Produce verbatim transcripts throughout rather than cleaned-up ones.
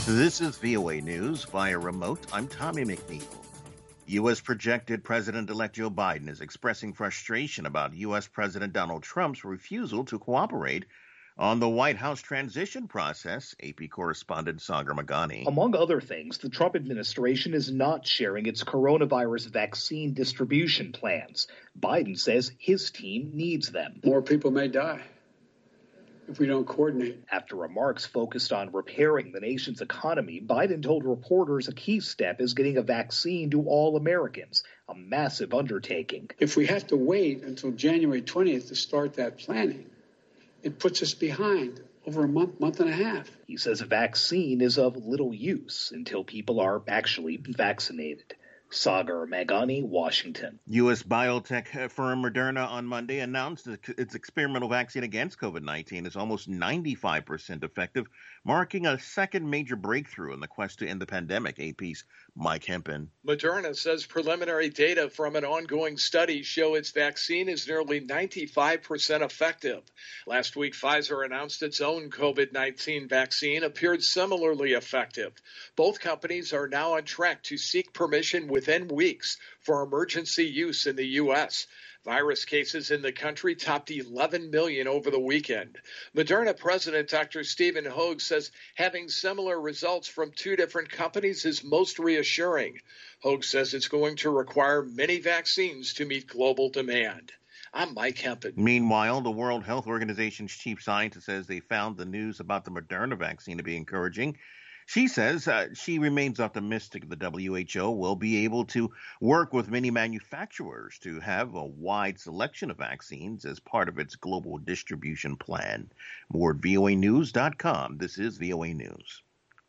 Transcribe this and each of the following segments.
This is V O A News via remote. I'm Tommy McNeil. U S projected President-elect Joe Biden is expressing frustration about U S President Donald Trump's refusal to cooperate on the White House transition process, A P correspondent Sagar Meghani. Among other things, the Trump administration is not sharing its coronavirus vaccine distribution plans. Biden says his team needs them. More people may die if we don't coordinate. After remarks focused on repairing the nation's economy, Biden told reporters a key step is getting a vaccine to all Americans, a massive undertaking. If we have to wait until January twentieth to start that planning, it puts us behind over a month, month and a half. He says a vaccine is of little use until people are actually vaccinated. Sagar Meghani, Washington. U S biotech firm Moderna on Monday announced that its experimental vaccine against COVID nineteen is almost ninety-five percent effective, marking a second major breakthrough in the quest to end the pandemic. A P's Mike Hempen. Moderna says preliminary data from an ongoing study show its vaccine is nearly ninety-five percent effective. Last week, Pfizer announced its own COVID nineteen vaccine appeared similarly effective. Both companies are now on track to seek permission within weeks for emergency use in the U S. Virus cases in the country topped eleven million over the weekend. Moderna President Doctor Stephen Hoge says having similar results from two different companies is most reassuring. Hoge says it's going to require many vaccines to meet global demand. I'm Mike Hempen. Meanwhile, the World Health Organization's chief scientist says they found the news about the Moderna vaccine to be encouraging. She says uh, she remains optimistic the W H O will be able to work with many manufacturers to have a wide selection of vaccines as part of its global distribution plan. More at V O A news dot com. This is V O A News.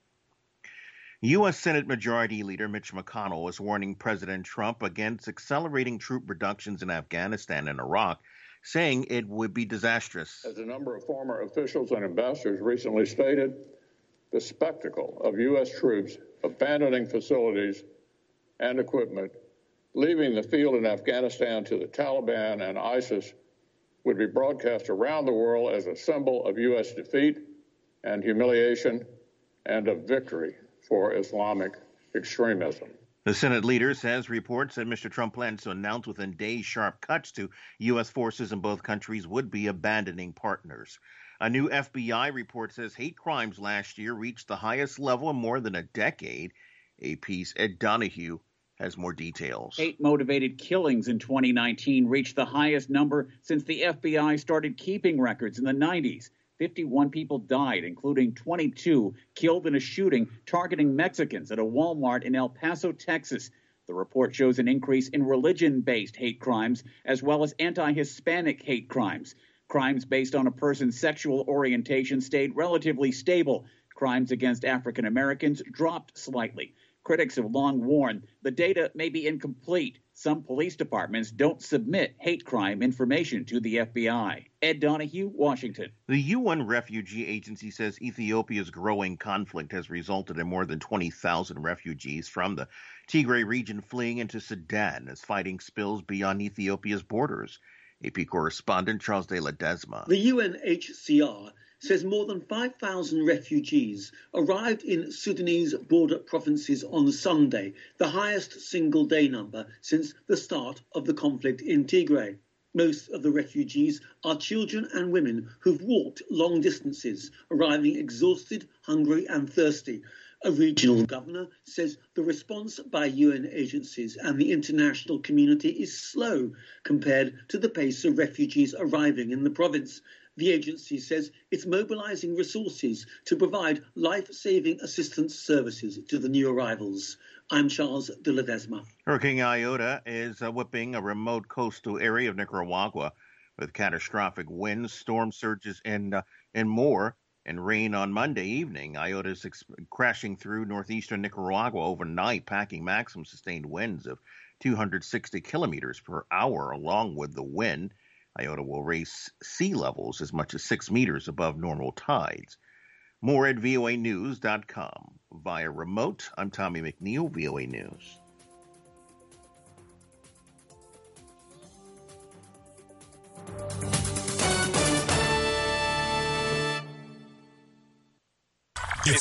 U S Senate Majority Leader Mitch McConnell is warning President Trump against accelerating troop reductions in Afghanistan and Iraq, saying it would be disastrous. As a number of former officials and ambassadors recently stated, the spectacle of U S troops abandoning facilities and equipment, leaving the field in Afghanistan to the Taliban and ISIS, would be broadcast around the world as a symbol of U S defeat and humiliation and of victory for Islamic extremism. The Senate leader says reports that Mister Trump plans to announce within days sharp cuts to U S forces in both countries would be abandoning partners. A new F B I report says hate crimes last year reached the highest level in more than a decade. A P's Ed Donahue has more details. Hate-motivated killings in twenty nineteen reached the highest number since the F B I started keeping records in the nineties. fifty-one people died, including twenty-two killed in a shooting targeting Mexicans at a Walmart in El Paso, Texas. The report shows an increase in religion-based hate crimes as well as anti-Hispanic hate crimes. Crimes based on a person's sexual orientation stayed relatively stable. Crimes against African Americans dropped slightly. Critics have long warned the data may be incomplete. Some police departments don't submit hate crime information to the F B I. Ed Donahue, Washington. The U N Refugee Agency says Ethiopia's growing conflict has resulted in more than twenty thousand refugees from the Tigray region fleeing into Sudan as fighting spills beyond Ethiopia's borders. A P correspondent Charles de Ledesma. The U N H C R says more than five thousand refugees arrived in Sudanese border provinces on Sunday, the highest single-day number since the start of the conflict in Tigray. Most of the refugees are children and women who've walked long distances, arriving exhausted, hungry and thirsty. A regional governor says the response by U N agencies and the international community is slow compared to the pace of refugees arriving in the province. The agency says it's mobilizing resources to provide life-saving assistance services to the new arrivals. I'm Charles de Ledesma. Hurricane Iota is uh, whipping a remote coastal area of Nicaragua with catastrophic winds, storm surges, and, uh, and more. And rain on Monday evening. Iota is ex- crashing through northeastern Nicaragua overnight, packing maximum sustained winds of two hundred sixty kilometers per hour. Along with the wind, Iota will raise sea levels as much as six meters above normal tides. More at V O A news dot com. Via remote, I'm Tommy McNeil, V O A News.